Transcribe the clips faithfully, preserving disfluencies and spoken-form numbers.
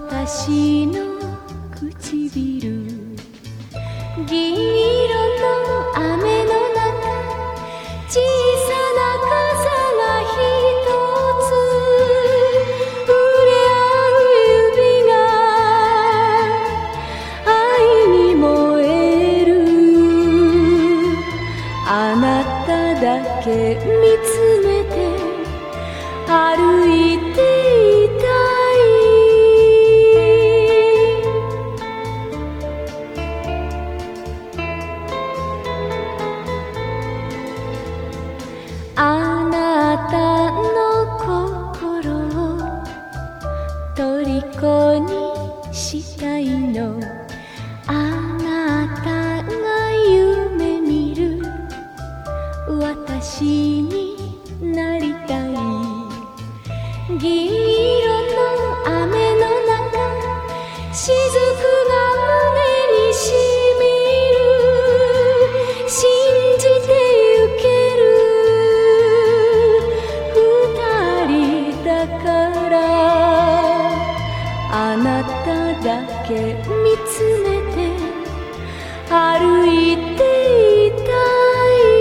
私の唇、銀色の雨の中、小さな傘が一つ触れ合う指が愛に燃える。あなただけ見つめて歩いていたい。あなたの心を虜にしたいの。あなたが夢見る私になりたい。銀色の雨の中、雫が胸にしみる。信じてゆける二人だから、あなただけ見つめて歩いていたい。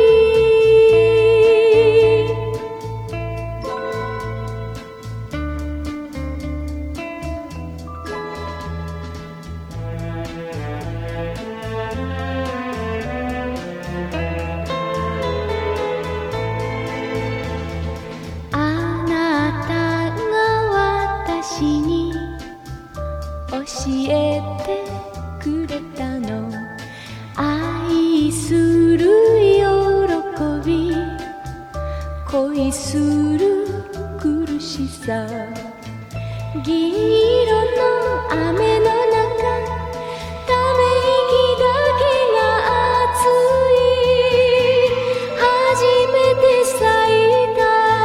あなたが私に教えてくれたの。愛する喜び、恋する苦しさ。銀色の雨の中、ため息だけが熱い。初めて咲いた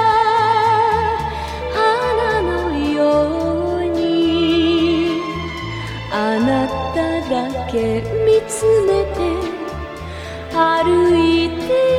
花のように、あなただけ見つめて歩いて